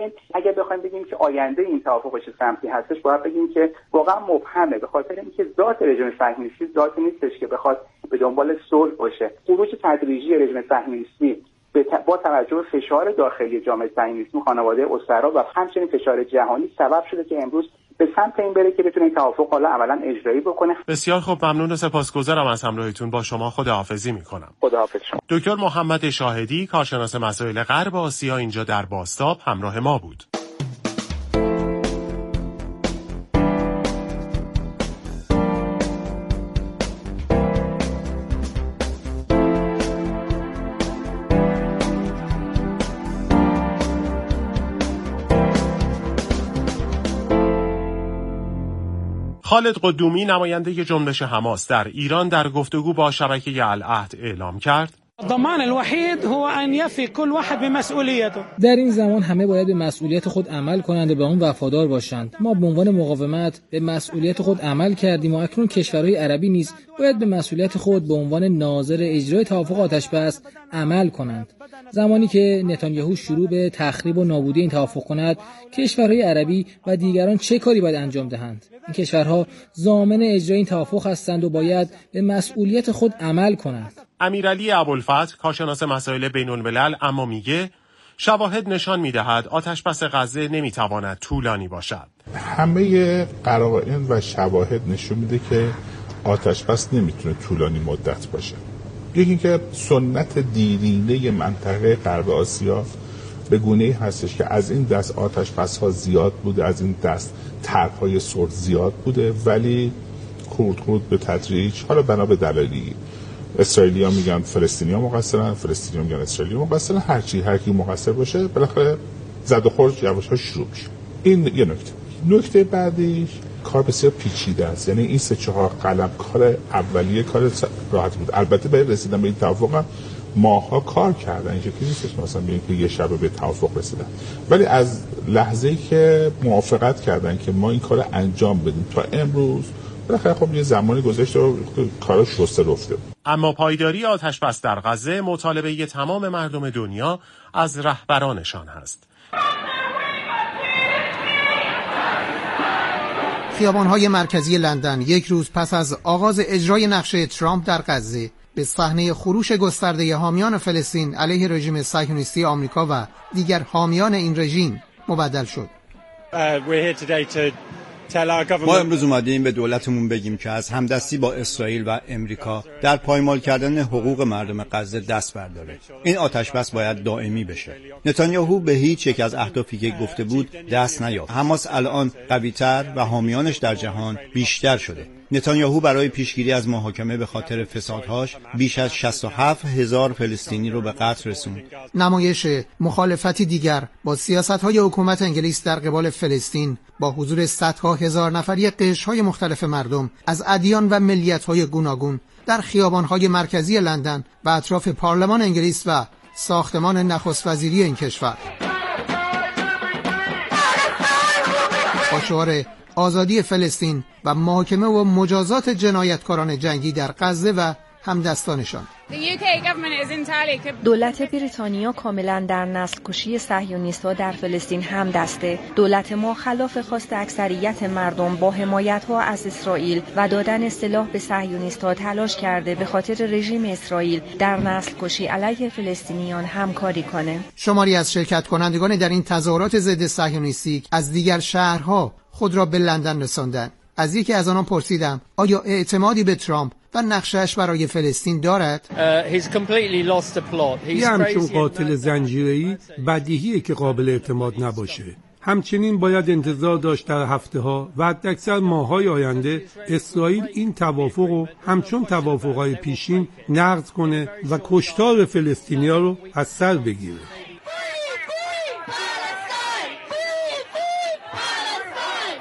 بنابراین اگر بخوایم بگیم که آینده این توافق چه سمتی هستش، باید بگیم که واقعا مبهمه، به خاطر اینکه ذات رژیم صهیونیستی ذاتی نیستش که بخواد به دنبال صلح باشه. خروج تدریجی رژیم صهیونیستی با توجه به فشار داخلی جامعه صهیونیستی، خانواده اسرا و همچنین فشار جهانی سبب شده که امروز به سمت این بره که بتونه این توافق حالا عملاً اجرایی بکنه. بسیار خوب، ممنون و سپاسگزارم از همراهیتون با شما. خداحافظی میکنم. خداحافظ شما. دکتر محمد شاهدی، کارشناس مسائل غرب آسیا، اینجا در بازتاب همراه ما بود. خالد قدومی، نماینده جنبش حماس در ایران، در گفتگو با شبکه العهد اعلام کرد الضمان الوحید هو ان یفی کل واحد بمسئولیته. در این زمان همه باید به مسئولیت خود عمل کنند و به آن وفادار باشند. ما به عنوان مقاومت به مسئولیت خود عمل کردیم و اکنون کشورهای عربی نیز باید به مسئولیت خود به عنوان ناظر اجرای توافق آتش‌بس عمل کنند. زمانی که نتانیاهو شروع به تخریب و نابودی این توافق کند، کشورهای عربی و دیگران چه کاری باید انجام دهند؟ این کشورها ضامن اجرای این توافق هستند و باید به مسئولیت خود عمل کنند. امیرعلی ابوالفتح، کارشناس مسائل بین‌الملل، اما میگه شواهد نشان می‌دهد آتش‌بس غزه نمی‌تواند طولانی باشد. همه قرائن و شواهد نشون میده که آتش‌بس نمیتونه طولانی مدت باشه. یکی اینکه سنت دیرینه منطقه غرب آسیا به گونه‌ای هستش که از این دست آتش‌بس‌ها زیاد بوده، از این دست طرح‌های صلح زیاد بوده، ولی خورد به تدریج، حالا بنا به دلایلی، اسرائیلی‌ها میگن فلسطینی‌ها مقصرن، فلسطینی‌ها میگن اسرائیلی‌ها مقصرن، هر کی مقصر باشه بالاخره زد و خورد یواش‌ها شروع میشه. این یه نکته بعدیش کار بسیار پیچیده است. یعنی این 3-4 قلم کار اولیه کار راحت بود. البته برای رسیدن به این توافق ماها کار کردن، اینجوری نیستش مثلا ببینید که یه شب به توافق رسیدن، ولی از لحظه‌ای که موافقت کردن که ما این کار انجام بدیم تا امروز بالاخره خب یه زمانی گذشته و کارا شسته رفته. اما پایداری آتش‌بس در غزه مطالبه تمام مردم دنیا از رهبرانشان هست. خیابان‌های مرکزی لندن یک روز پس از آغاز اجرای نقشه ترامپ در غزه به صحنه خروش گسترده حامیان فلسطین علیه رژیم صهیونیستی آمریکا و دیگر حامیان این رژیم مبدل شد. ما امروز اومدیم به دولتمون بگیم که از همدستی با اسرائیل و امریکا در پایمال کردن حقوق مردم غزه دست برداره. این آتش‌بس باید دائمی بشه. نتانیاهو به هیچ یک از اهدافی که گفته بود دست نیافت. حماس الان قوی‌تر و حامیانش در جهان بیشتر شده. نتانیاهو برای پیشگیری از محاکمه به خاطر فسادهاش بیش از 67,000 فلسطینی رو به قتل رسوند. نمایش مخالفتی دیگر با سیاست‌های حکومت انگلیس در قبال فلسطین با حضور صدها هزار نفری قشرهای مختلف مردم از ادیان و ملیت‌های گوناگون در خیابان‌های مرکزی لندن و اطراف پارلمان انگلیس و ساختمان نخست وزیری این کشور با شعار آزادی فلسطین و محاکمه و مجازات جنایتکاران جنگی در غزه و همدستانشان. دولت بریتانیا کاملا در نسل کشی صهیونیست‌ها در فلسطین هم دسته. دولت ما خلاف خواست اکثریت مردم با حمایت‌ها از اسرائیل و دادن سلاح به صهیونیست‌ها تلاش کرده به خاطر رژیم اسرائیل در نسل کشی علیه فلسطینیان همکاری کنه. شماری از شرکت کنندگان در این تظاهرات ضد صهیونیستی از دیگر شهرها خود را به لندن رساندند. از یکی از آنان پرسیدم آیا اعتمادی به ترامپ و نقشه‌اش برای فلسطین دارد؟ یه همچون قاتل زنجیره‌ای بدیهیه که قابل اعتماد نباشه. همچنین باید انتظار داشت در هفته‌ها و حداکثر ماه‌های آینده اسرائیل این توافق رو همچون توافق‌های پیشین نقض کنه و کشتار فلسطینی‌ها رو از سر بگیره.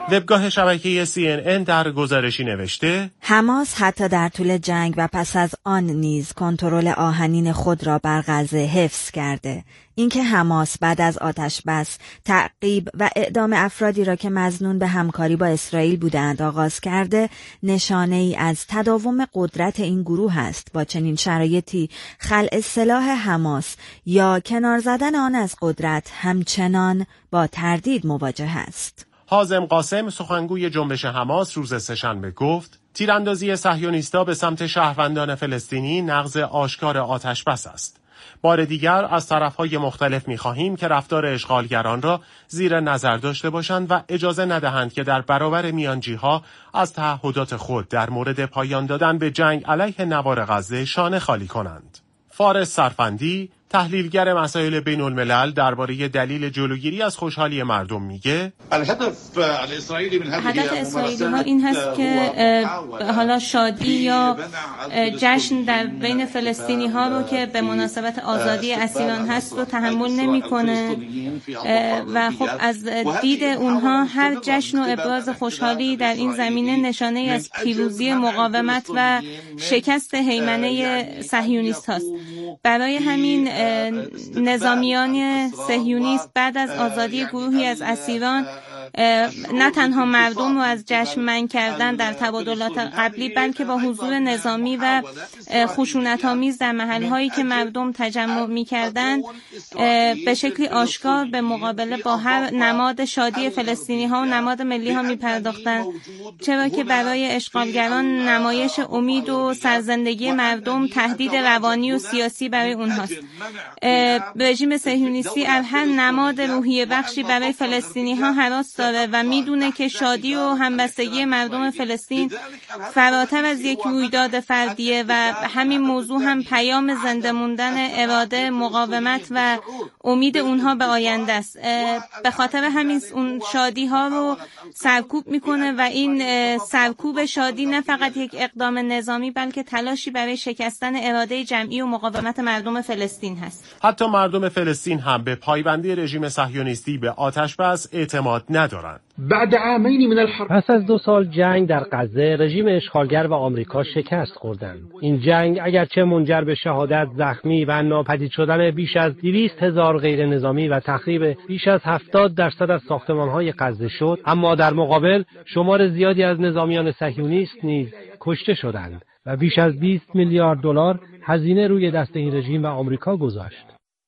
وبگاه شبکه CNN در گزارشی نوشته حماس حتی در طول جنگ و پس از آن نیز کنترل آهنین خود را بر غزه حفظ کرده. اینکه حماس بعد از آتش بس تعقیب و اعدام افرادی را که مظنون به همکاری با اسرائیل بودند آغاز کرده، نشانه ای از تداوم قدرت این گروه است. با چنین شرایطی خلع سلاح حماس یا کنار زدن آن از قدرت همچنان با تردید مواجه است. حازم قاسم سخنگوی جنبش حماس روز سه‌شنبه گفت تیراندازی صهیونیست‌ها به سمت شهروندان فلسطینی نقض آشکار آتش بس است. بار دیگر از طرف‌های مختلف می‌خواهیم که رفتار اشغالگران را زیر نظر داشته باشند و اجازه ندهند که در برابر میانجی‌ها از تعهدات خود در مورد پایان دادن به جنگ علیه نوار غزه شانه خالی کنند. فارس سرفندی، تحلیلگر مسائل بین الملل، درباره دلیل جلوگیری از خوشحالی مردم میگه هدف اسرائیلی ها این هست که حالا شادی یا جشن در بین فلسطینی ها رو که به مناسبت آزادی اسیران هست رو تحمل نمیکنه و خب از دید اونها هر جشن و ابراز خوشحالی در این زمینه نشانه از پیروزی مقاومت و شکست هیمنه صهیونیست هاست. برای همین نظامیان صهیونیست بعد از آزادی گروهی از اسیران نه تنها مردم رو از جشن منع کردن در تبادلات قبلی، بلکه با حضور نظامی و خشونت‌آمیز در محل‌هایی که مردم تجمع می‌کردند به شکلی آشکار به مقابله با هر نماد شادی فلسطینی‌ها و نماد ملی‌ها می‌پرداختند، چرا که برای اشغالگران نمایش امید و سرزندگی مردم تهدید روانی و سیاسی برای اونهاست. رژیم صهیونیستی از هر نماد روحیه بخشی برای فلسطینی‌ها هراس داره و میدونه که شادی و همبستگی مردم فلسطین فراتر از یک رویداد فردیه و همین موضوع هم پیام زنده موندن اراده، مقاومت و امید اونها به آینده است. به خاطر همین اون شادی ها رو سرکوب میکنه و این سرکوب شادی نه فقط یک اقدام نظامی بلکه تلاشی برای شکستن اراده جمعی و مقاومت مردم فلسطین هست. حتی مردم فلسطین هم به پایبندی رژیم صهیونیستی به آتش بس اعتماد ندارند. پس از 2 سال جنگ در غزه، رژیم اشغالگر و آمریکا شکست خوردند. این جنگ اگرچه منجر به شهادت، زخمی و ناپدید شدن بیش از 200,000 غیر نظامی و تخریب بیش از 70% از ساختمان‌های غزه شد، اما در مقابل شمار زیادی از نظامیان صهیونیست نیز کشته شدند و بیش از 20 میلیارد دلار هزینه روی دست این رژیم و آمریکا گذاشت.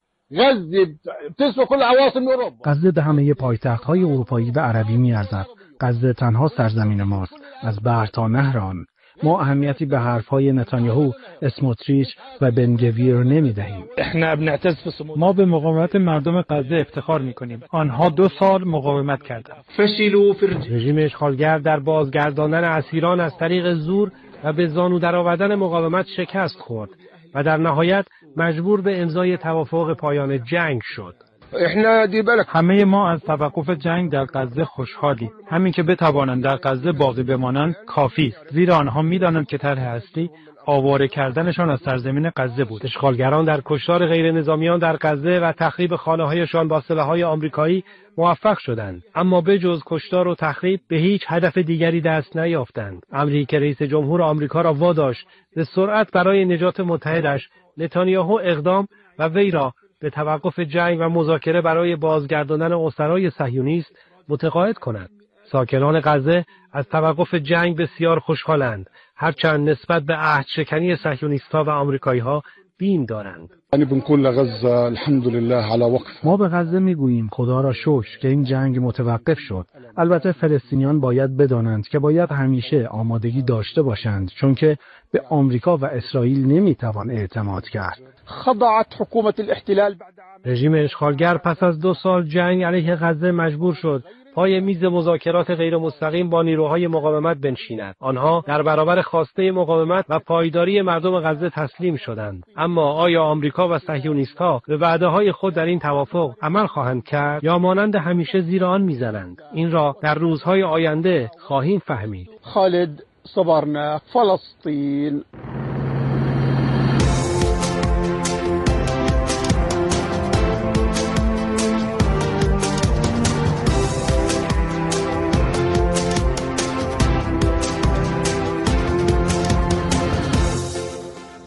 غزه به همه پایتخت‌های اروپایی و عربی می‌ارزد. غزه تنها سرزمین ماست، از بحر تا نهر آن. ما اهمیتی به حرف‌های نتانیاهو، اسموتریچ و بنگویر نمی‌دهیم. ما به مقاومت مردم غزه افتخار می‌کنیم. آنها 2 سال مقاومت کردند. رژیم اشغالگر در بازگرداندن اسیران از طریق زور و به زانو درآوردن مقاومت شکست خورد و در نهایت مجبور به امضای توافق پایان جنگ شد. همه ما از توقف جنگ در غزه خوشحالیم. همین که بتوانند در غزه باقی بمانند کافی است، زیرا آنها می‌دانند که طرح اصلی آواره کردنشان از سرزمین غزه بود. اشغالگران در کشتار غیر نظامیان در غزه و تخریب خانه‌هایشان با سلاح‌های آمریکایی موفق شدند، اما به جز کشتار و تخریب به هیچ هدف دیگری دست نیافتند. امری که رئیس جمهور آمریکا را واداشت به سرعت برای نجات متحدش نتانیاهو اقدام و وی را به توقف جنگ و مذاکره برای بازگرداندن اسرای صهیونیست متقاعد کند. ساکنان غزه از توقف جنگ بسیار خوشحالند، هرچند نسبت به عهد شکنی صهیونیست‌ها و آمریکایی‌ها بیم دارند. ما به غزه میگوییم خدا را شکر که این جنگ متوقف شد. البته فلسطینیان باید بدانند که باید همیشه آمادگی داشته باشند، چون که به آمریکا و اسرائیل نمیتوان اعتماد کرد. رژیم اشغالگر پس از 2 سال جنگ علیه غزه مجبور شد پای میز مذاکرات غیر مستقیم با نیروهای مقاومت بنشیند. آنها در برابر خواسته مقاومت و پایداری مردم غزه تسلیم شدند. اما آیا آمریکا و صهیونیست‌ها به وعده‌های خود در این توافق عمل خواهند کرد یا مانند همیشه زیر آن می‌زنند؟ این را در روزهای آینده خواهیم فهمید. خالد صبرنا فلسطین.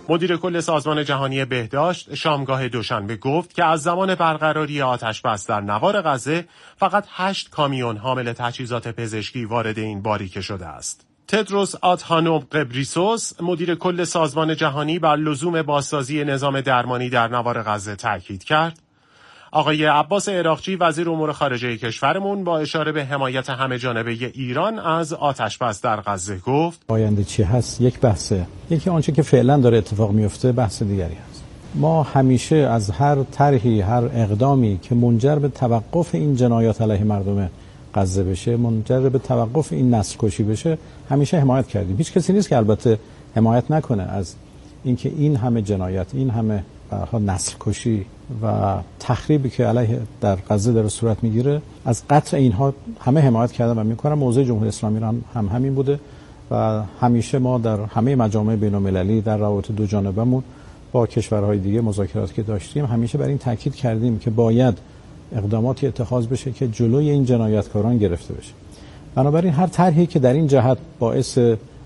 مدیر کل سازمان جهانی بهداشت شامگاه دوشنبه گفت که از زمان برقراری آتش‌بس در نوار غزه فقط 8 کامیون حامل تجهیزات پزشکی وارد این باریکه شده است. تدروس آدهانوم غبریسوس مدیر کل سازمان جهانی بر لزوم بازسازی نظام درمانی در نوار غزه تاکید کرد. آقای عباس عراقچی وزیر امور خارجه کشورمون با اشاره به حمایت همه جانبه ایران از آتش‌بس در غزه گفت آینده چی هست یک بحثه، یکی آنچه که فعلا داره اتفاق میفته بحث دیگری هست. ما همیشه از هر طرحی، هر اقدامی که منجر به توقف این جنایات علیه مردم غزه بشه، منجر به توقف این نسل کشی بشه، همیشه حمایت کردیم. هیچ کسی نیست که البته حمایت نکنه از اینکه این همه جنایت، این همه نسل کشی و تخریبی که علیه در غزه داره صورت میگیره، از قطع اینها همه حمایت کردن و میکنن. موضع جمهوری اسلامی ایران هم همین بوده و همیشه ما در همه مجامع بین‌المللی در روابط دو جانبه‌مون با کشورهای دیگه مذاکراتی که داشتیم همیشه بر این تاکید کردیم که باید اقداماتی اتخاذ بشه که جلوی این جنایتکاران گرفته بشه. بنابراین هر طرحی که در این جهت باعث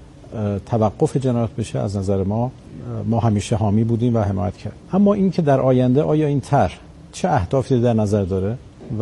توقف جنایات بشه از نظر ما همیشه حامی بودیم و حمایت کردیم. اما این که در آینده آیا این طرح چه اهدافی در نظر داره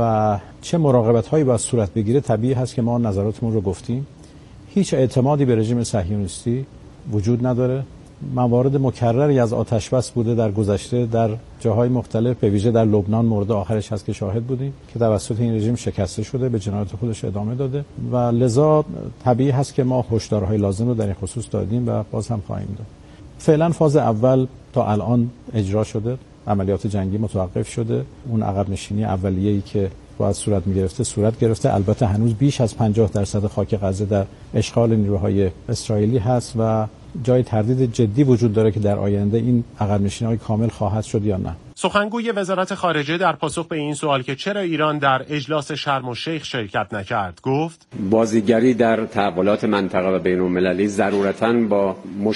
و چه مراقبت‌هایی باید صورت بگیره، طبیعی هست که ما نظراتمون رو گفتیم. هیچ اعتمادی به رژیم صهیونیستی وجود نداره. موارد مکرری از آتش‌بس بوده در گذشته در جاهای مختلف، به ویژه در لبنان مورد آخرش هست که شاهد بودیم که توسط این رژیم شکسته شده، به جنایات خودش ادامه داده و لذا طبیعی هست که ما هشدارهای لازم رو در این خصوص دادیم و باز هم خواهیم داد. فعلا فاز اول تا الان اجرا شده، عملیات جنگی متوقف شده، اون عقب نشینی اولیه‌ای که باید صورت می‌گرفته صورت گرفته. البته هنوز بیش از 50% خاک غزه در اشغال نیروهای اسرائیلی هست و جای تردید جدی وجود داره که در آینده این عقب نشینی‌های کامل خواهد شد یا نه. سخنگوی وزارت خارجه در پاسخ به این سوال که چرا ایران در اجلاس شرم الشیخ شرکت نکرد گفت بازیگری در تحولات منطقه و بین‌المللی ضرورتاً با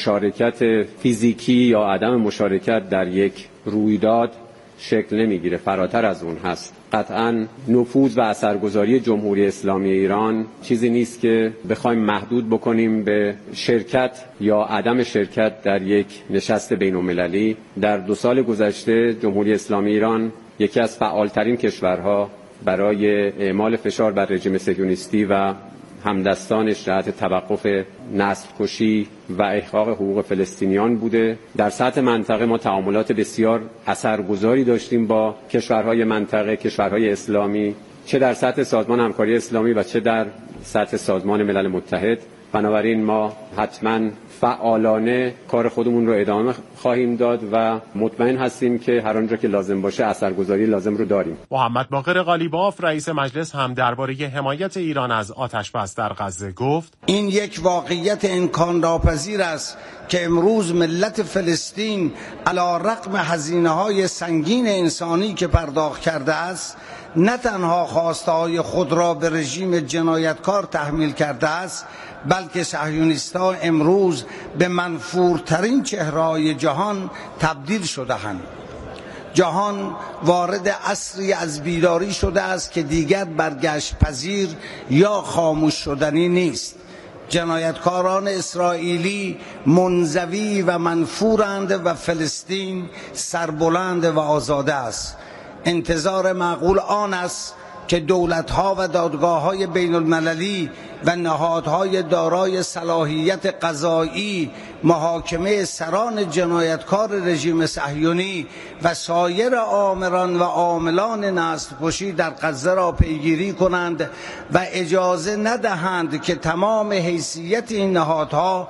مشارکت فیزیکی یا عدم مشارکت در یک رویداد شکل نمیگیره، فراتر از اون هست. قطعاً نفوذ و اثرگذاری جمهوری اسلامی ایران چیزی نیست که بخوایم محدود بکنیم به شرکت یا عدم شرکت در یک نشست بین‌المللی. در 2 سال گذشته جمهوری اسلامی ایران یکی از فعالترین کشورها برای اعمال فشار بر رژیم صهیونیستی و همدستانش جهت توقف نسل کشی و احقاق حقوق فلسطینیان بوده. در سطح منطقه ما تعاملات بسیار اثرگذاری داشتیم با کشورهای منطقه، کشورهای اسلامی، چه در سطح سازمان همکاری اسلامی و چه در سطح سازمان ملل متحد. بنابراین ما حتما فعالانه کار خودمون رو ادامه خواهیم داد و مطمئن هستیم که هر آنجا که لازم باشه اثرگذاری لازم رو داریم. محمد باقر قالیباف رئیس مجلس هم درباره حمایت ایران از آتش‌بس در غزه گفت این یک واقعیت امکان ناپذیر است که امروز ملت فلسطین علی رغم هزینه‌های سنگین انسانی که پرداخت کرده است نه تنها خواسته‌های خود را به رژیم جنایتکار تحمیل کرده است، بلکه صهیونیست‌ها امروز به منفورترین چهره‌های جهان تبدیل شده‌اند. جهان وارد عصری از بیداری شده است که دیگر برگشت پذیر یا خاموش شدنی نیست. جنایتکاران اسرائیلی منزوی و منفورند و فلسطین سربلند و آزاده است. انتظار معقول آن است که دولت‌ها و دادگاه‌های بین‌المللی و نهادهای دارای صلاحیت قضایی محاکمه سران جنایتکار رژیم صهیونی و سایر آمران و عاملان نسل‌کشی در غزه را پیگیری کنند و اجازه ندهند که تمام حیثیت این نهادها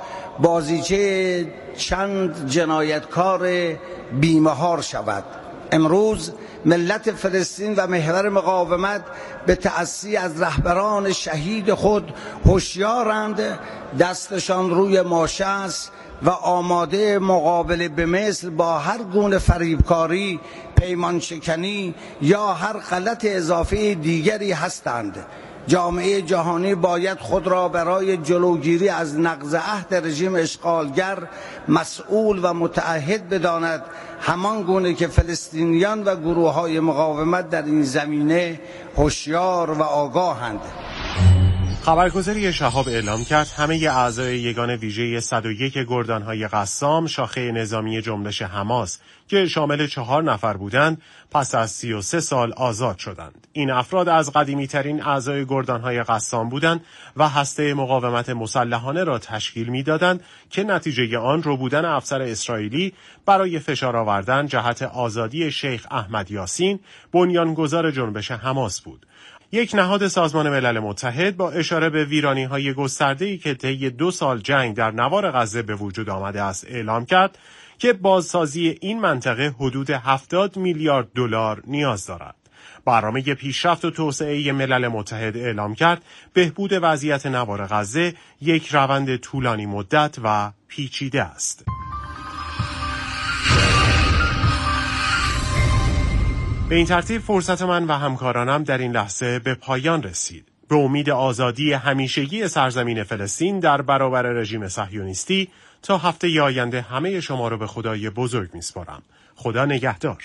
بازیچه چند جنایتکار بیمهار شود. امروز ملت فلسطین و محور مقاومت به تأسی از رهبران شهید خود هوشیارند، دستشان روی ماشه است و آماده مقابله به مثل با هر گونه فریبکاری، پیمان شکنی یا هر غلط اضافه دیگری هستند. جامعه جهانی باید خود را برای جلوگیری از نقض عهد رژیم اشغالگر مسئول و متعهد بداند، همان گونه که فلسطینیان و گروه‌های مقاومت در این زمینه هوشیار و آگاهند. خبرگزاری شهاب اعلام کرد همه اعضای یگان ویژه 101 گردانهای قسام شاخه نظامی جنبش حماس که شامل 4 نفر بودند پس از 33 سال آزاد شدند. این افراد از قدیمی‌ترین اعضای گردانهای قسام بودند و هسته مقاومت مسلحانه را تشکیل می‌دادند که نتیجه آن ربودن افسر اسرائیلی برای فشار آوردن جهت آزادی شیخ احمد یاسین بنیانگذار جنبش حماس بود. یک نهاد سازمان ملل متحد با اشاره به ویرانی‌های گسترده‌ای که طی 2 سال جنگ در نوار غزه به وجود آمده است اعلام کرد که بازسازی این منطقه حدود 70 میلیارد دلار نیاز دارد. برنامه پیشرفت و توسعه ملل متحد اعلام کرد بهبود وضعیت نوار غزه یک روند طولانی مدت و پیچیده است. به این ترتیب فرصت من و همکارانم در این لحظه به پایان رسید. به امید آزادی همیشگی سرزمین فلسطین در برابر رژیم صهیونیستی تا هفته آینده همه شما رو به خدای بزرگ میسپارم. خدا نگهدار.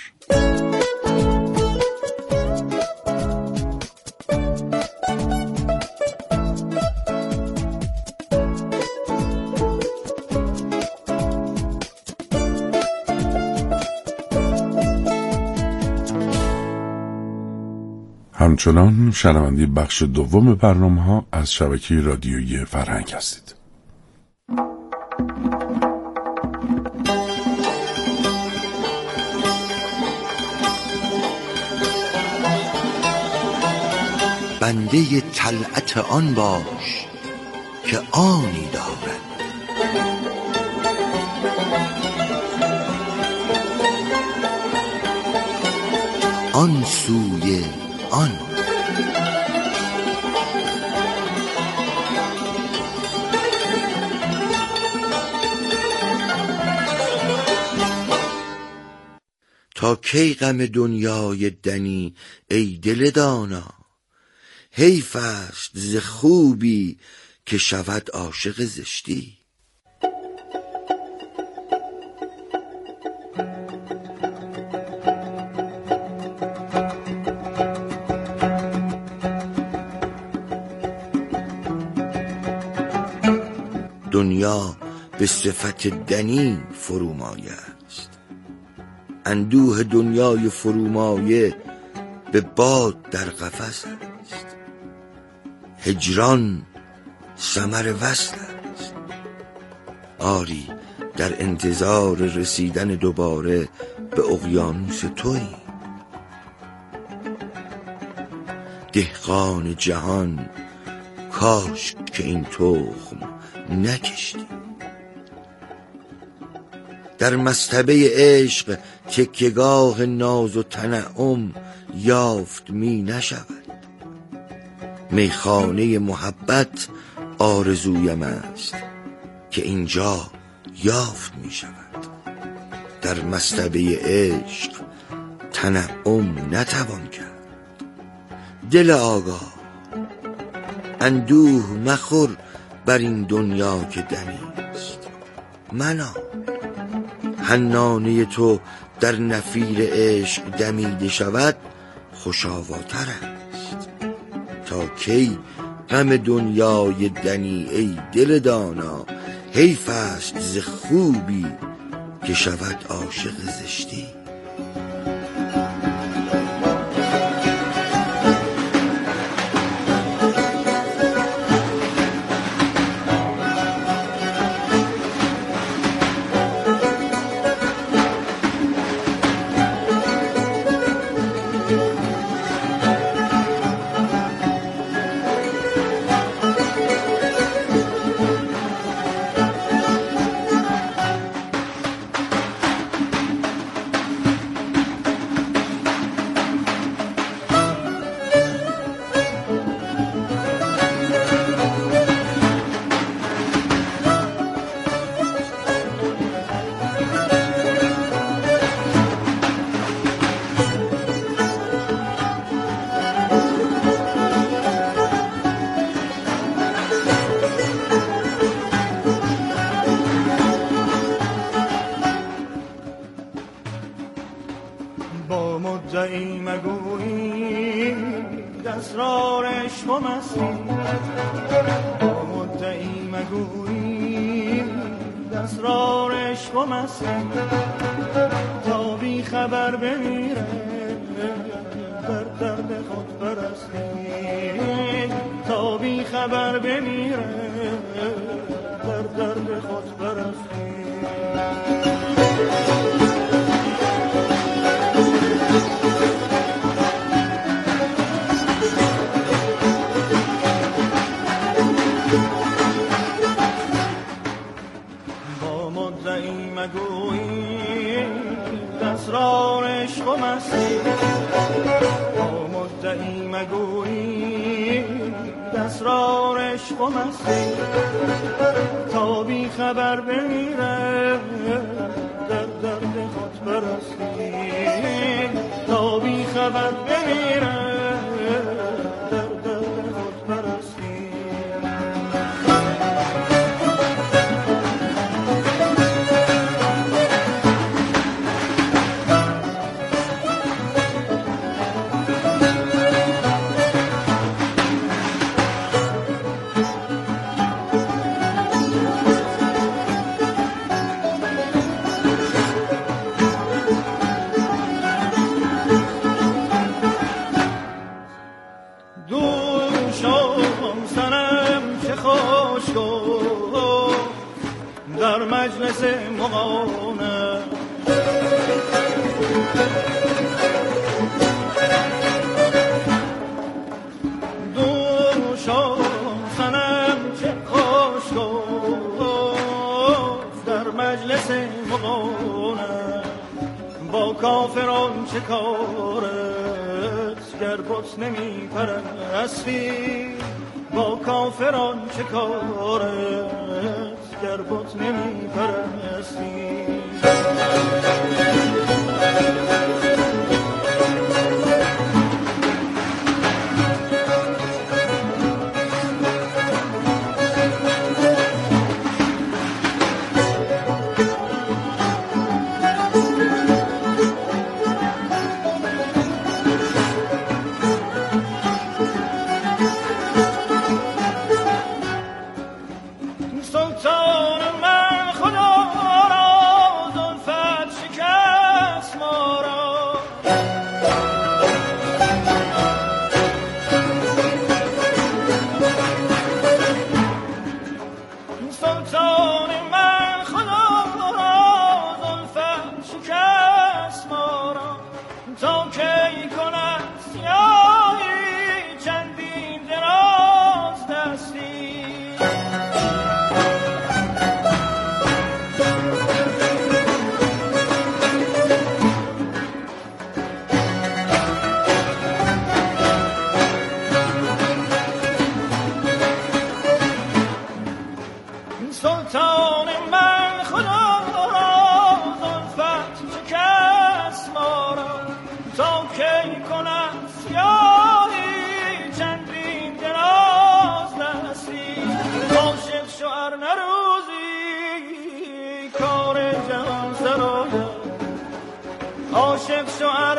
همچنان شنونده بخش دوم برنامه‌ها از شبکه رادیویی فرهنگ هستید. بنده طلعت آن باش که آنی دارد، آن سوی آن. تا کی غم دنیای دنی ای دل دانا، حیف است ز خوبی که شود عاشق زشتی. دنیا به صفت دنی فرومایه است، اندوه دنیای فرومایه به باد در قفس است. هجران ثمر وصل است، آری در انتظار رسیدن دوباره به اقیانوس تویی. دهقان جهان کاش که این تخم نکشتی. در مصطبه عشق تکیه‌گاه ناز و تنعم یافت می نشود. میخانه محبت آرزویم است که اینجا یافت می شود. در مصطبه عشق تنعم نتوان کرد. دل آگاه اندوه مخور بر این دنیا که دنیست. منا حنانه تو در نفیر عشق دمیده شود خوشاواتر است. تا کی غم دنیای دنی ای دل دانا، حیف است ز خوبی که شود عاشق زشتی. دستار عشق و مستی با مدعی مگویی دستار عشق و مستی تا بی خبر بمیره در درد خود پرستی تا بی خبر بمیره در درد خود پرستی با مدعی مگویی دستار عشق و مستی با مدعی مگویی دستار عشق و مستی تا بی خبر بمیره در درد خود پرستی تا بی خبر بمیره در درد خود پرستی در مجلس مغانه دوشم سنم چه خوش گفت در مجلس مغانه با کافران چه کارت گر بت نمی پرستی با کافران چه کارت گر بت نمی پرستی عاشق شوهر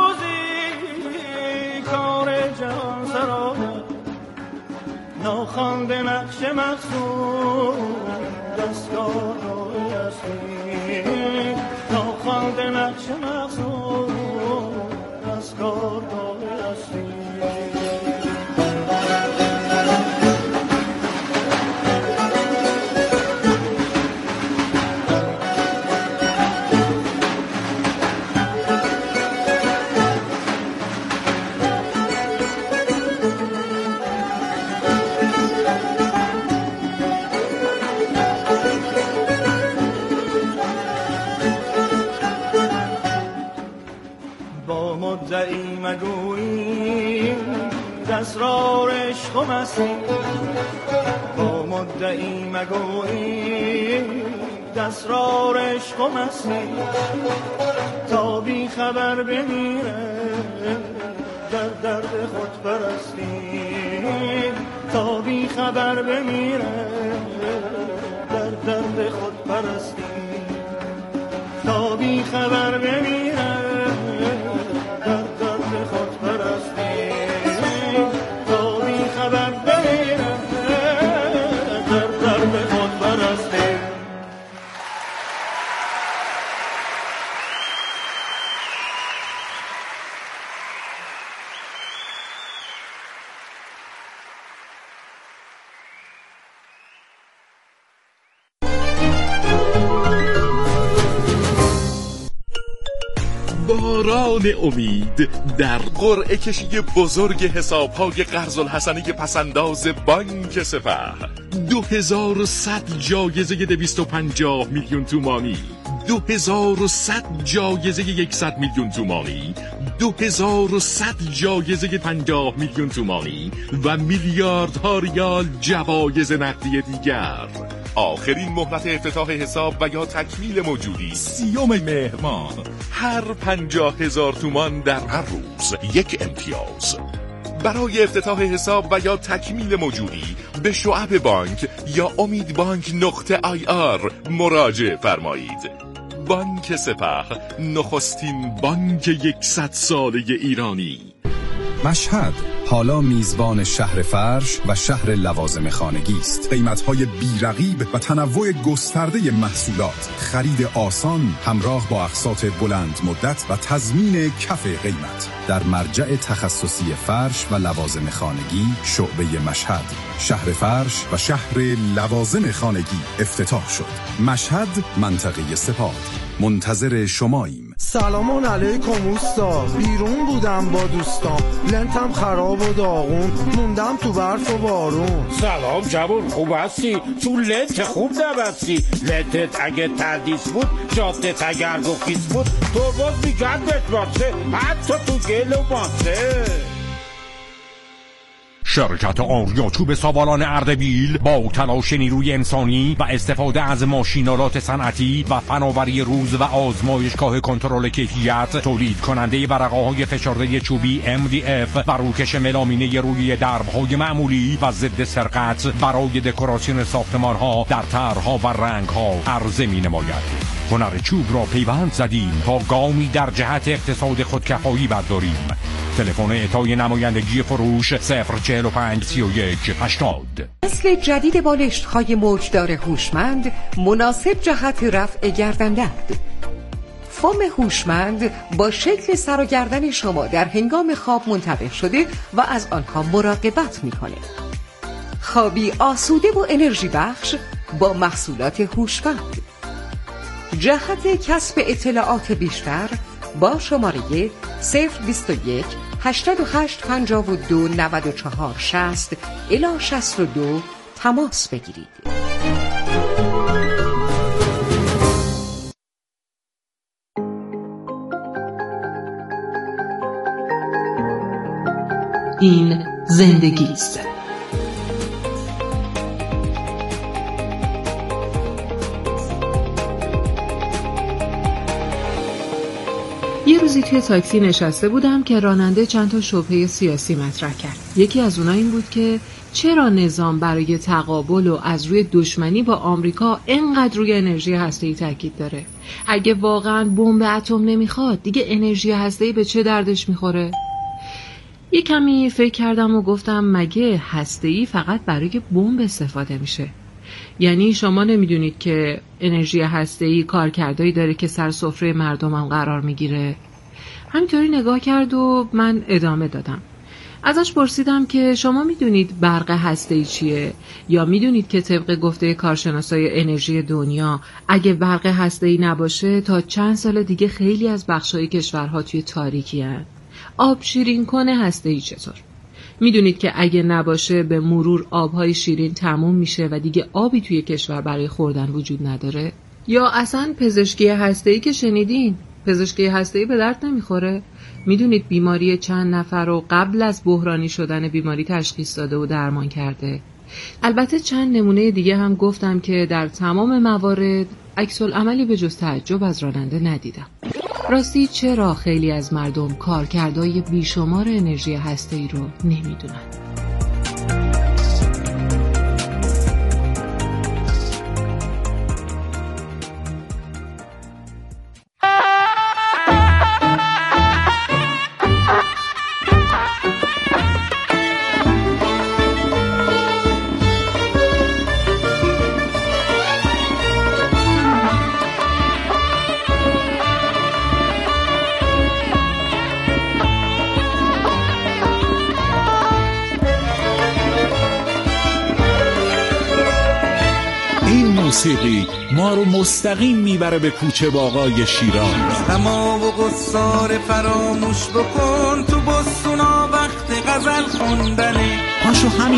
نروزی کار جهان سراید ناخوانده نقش مقصود دستگاه روی هستی ناخوانده نقش مقصود دستگاه روی هستی مدعی مگویی دستار عشق و مستی با مدعی مگویی دستار عشق و مستی تا بی خبر بمیره در درد خود پرستی تا بی خبر بمیره در درد خود پرستی تا بی خبر بمیره در درد خود پرستی تا یاران امید در قرعه کشی بزرگ حساب‌های قرض الحسنه پسنداز بانک سپه 2100 جایزه 250 میلیون تومانی، 2100 جایزه 100 میلیون تومانی، 2100 جایزه 50 میلیون تومانی و میلیاردها ریال جوایز نقدی دیگر. آخرین مهلت افتتاح حساب و یا تکمیل موجودی 30 مهر ماه. هر 50,000 تومان در هر روز یک امتیاز. برای افتتاح حساب و یا تکمیل موجودی به شعب بانک یا امیدبانک.ir مراجعه فرمایید. بانک سپه، نخستین بانک 100 ساله ایرانی. مشهد حالا میزبان شهر فرش و شهر لوازم خانگی است. قیمت‌های بی‌رقیب و تنوع گسترده محصولات، خرید آسان همراه با اقساط بلند مدت و تضمین کف قیمت. در مرجع تخصصی فرش و لوازم خانگی شعبه مشهد، شهر فرش و شهر لوازم خانگی افتتاح شد. مشهد، منطقه سپاه. منتظر شماییم. سلام علیکم اوستا، بیرون بودم با دوستام، لنتم خراب و داغون، موندم تو برف و بارون. سلام جوون، خوب هستی؟ تو لنت خوب نبستی. لنتت اگه تردیس بود، جادت اگر گفیز بود، تو باز میگردت باسه، حتی تو گل و ماسه. شرکت آریاچوب ساوالان اردبیل با تلاش نیروی انسانی و استفاده از ماشینالات صنعتی و فناوری روز و آزمایشگاه کنترل کیفیت تولید کننده ورقه‌های فشرده چوبی MDF و روکش ملامینه روی درب‌های معمولی و ضد سرقت برای دکوراسیون ساختمان‌ها در طرح‌ها و رنگ‌ها عرضه می‌نماید. هنر چوب را پیوند زدیم تا گامی در جهت اقتصاد خودکفایی برداریم. تلفن اعطای نمایندگی فروش 045 31 80. نسل جدید بالشت‌های موجدار هوشمند مناسب جهت رفع گردن‌درد. فوم هوشمند با شکل سر و گردن شما در هنگام خواب منتبه شده و از آنها مراقبت می‌کنه. خوابی آسوده و انرژی بخش با محصولات هوشمند. جهت کسب اطلاعات بیشتر با شماره 021 88 52 94 60 الی 62 تماس بگیرید. این زندگی است. یه روزی توی تاکسی نشسته بودم که راننده چند تا شبهه سیاسی مطرح کرد. یکی از اونها این بود که چرا نظام برای تقابل و از روی دشمنی با آمریکا اینقدر روی انرژی هسته‌ای تاکید داره؟ اگه واقعاً بمب اتم نمیخواد، دیگه انرژی هسته‌ای به چه دردش میخوره؟ یه کمی فکر کردم و گفتم مگه هسته‌ای فقط برای بمب استفاده میشه؟ یعنی شما نمیدونید که انرژی هسته‌ای کارکردایی داره که سر سفره مردمم قرار میگیره؟ همینطوری نگاه کرد و من ادامه دادم. ازش پرسیدم که شما میدونید برق هسته‌ای چیه؟ یا میدونید که طبق گفته کارشناسای انرژی دنیا اگه برق هسته‌ای نباشه تا چند سال دیگه خیلی از بخشای کشورها توی تاریکی هستن؟ آب شیرین کنه هسته‌ای چطور؟ میدونید که اگه نباشه به مرور آبهای شیرین تموم میشه و دیگه آبی توی کشور برای خوردن وجود نداره؟ یا اصلا پزشکی هسته‌ای که شنیدین، پزشکی هسته‌ای به درد نمیخوره؟ میدونید بیماری چند نفر رو قبل از بحرانی شدن بیماری تشخیص داده و درمان کرده؟ البته چند نمونه دیگه هم گفتم که در تمام موارد عکس العملی به جز تعجب از راننده ندیدم. راستی چرا خیلی از مردم کارکردهای بیشمار انرژی هسته‌ای رو نمیدونن؟ موسیقی ما رو مستقیم میبره به کوچه باغای شیراز. تما و قصار فراموش بکن، تو بستونا وقت غزل خوندنه. پاشو همین